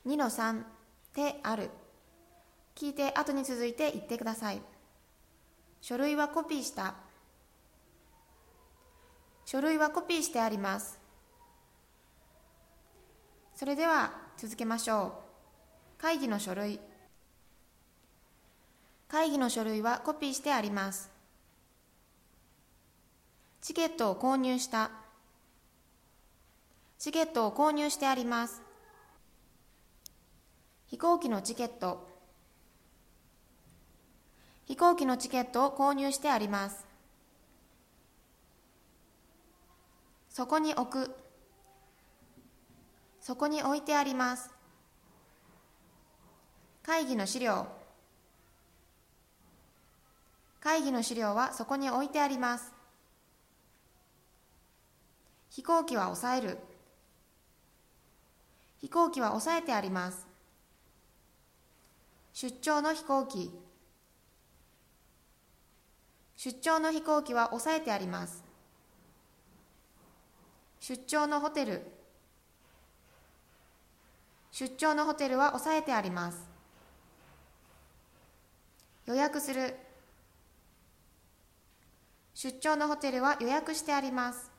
2-3てある。聞いて後に続いて言ってください。書類はコピーした。書類はコピーしてあります。それでは続けましょう。会議の書類。会議の書類はコピーしてあります。チケットを購入した。チケットを購入してあります。飛行機のチケット。飛行機のチケットを購入してあります。そこに置く。そこに置いてあります。会議の資料。会議の資料はそこに置いてあります。飛行機は抑える。飛行機は抑えてあります。出張の飛行機。出張の飛行機は抑えてあります。出張のホテル。出張のホテルは抑えてあります。予約する。出張のホテルは予約してあります。